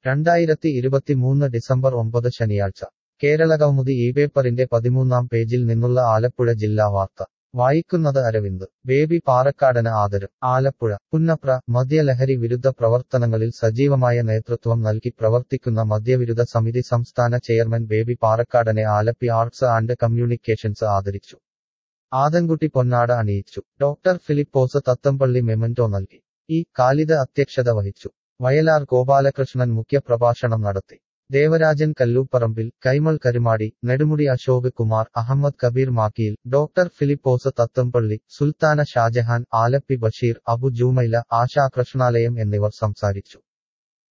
2023 December 9 ശനിയാഴ്ച കേരളകൗമുദി ഈ പേപ്പറിന്റെ 13-ാം പേജിൽ നിന്നുള്ള ആലപ്പുഴ ജില്ലാ വാർത്ത വായിക്കുന്നത് അരവിന്ദ്. ബേബി പാറക്കാടന് ആദരം. ആലപ്പുഴ. പുന്നപ്ര. മദ്യലഹരി വിരുദ്ധ പ്രവർത്തനങ്ങളിൽ സജീവമായ നേതൃത്വം നൽകി പ്രവർത്തിക്കുന്ന മദ്യവിരുദ്ധ സമിതി സംസ്ഥാന ചെയർമാൻ ബേബി പാറക്കാടനെ ആലപ്പി ആർട്സ് ആൻഡ് കമ്മ്യൂണിക്കേഷൻസ് ആദരിച്ചു. ആദൻകുട്ടി പൊന്നാട അണിയിച്ചു. ഡോക്ടർ ഫിലിപ്പോസ് തത്തമ്പള്ളി മെമന്റോ നൽകി. ഇ. ഖാലിദ് അധ്യക്ഷത വഹിച്ചു. വയലാർ ഗോപാലകൃഷ്ണൻ മുഖ്യപ്രഭാഷണം നടത്തി. ദേവരാജൻ കല്ലൂപ്പറമ്പിൽ, കൈമൾ കരുമാടി, നെടുമുടി അശോക് കുമാർ, അഹമ്മദ് കബീർ മാക്കിയിൽ, ഡോക്ടർ ഫിലിപ്പോസ് തത്തമ്പള്ളി, സുൽത്താന ഷാജഹാൻ, ആലപ്പി ബഷീർ, അബു ജൂമൈല, ആശാ കൃഷ്ണാലയം എന്നിവർ സംസാരിച്ചു.